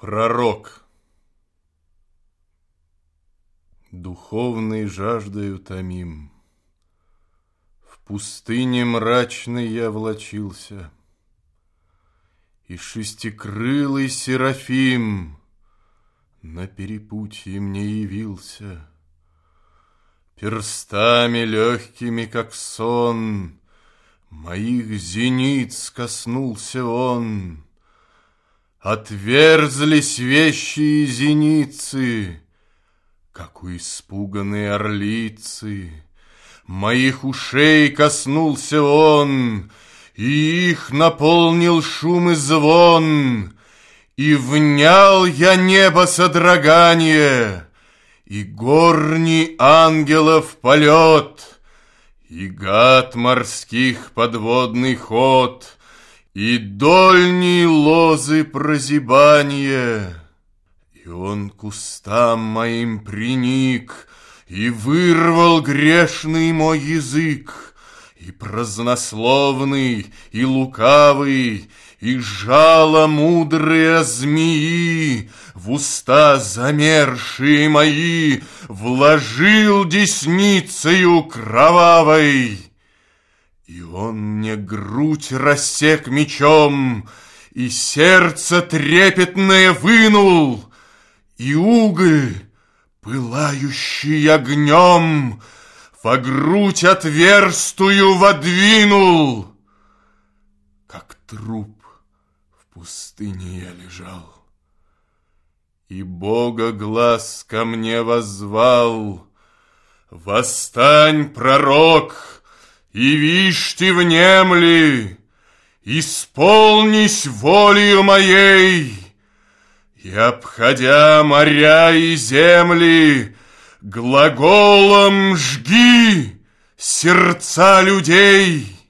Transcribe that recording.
Пророк. Духовной жаждою томим, в пустыне мрачной я влачился, и шестикрылый Серафим на перепутье мне явился. Перстами легкими, как сон, моих зениц коснулся он. Отверзлись вещие зеницы, как у испуганной орлицы. Моих ушей коснулся он, и их наполнил шум и звон. И внял я небо содрогание, и горни ангелов полет, и гад морских подводный ход, и дольние лозы прозябания. И он к устам моим приник, и вырвал грешный мой язык, и празднословный, и лукавый, и жало мудрые змеи в уста замершие мои вложил десницею кровавой. И он мне грудь рассек мечом, и сердце трепетное вынул, и уголь, пылающий огнем, во грудь отверстую водвинул. Как труп в пустыне я лежал, и Бога глаз ко мне воззвал: «Восстань, пророк, и вишь ты внемли, исполнись волею моей, и, обходя моря и земли, глаголом жги сердца людей».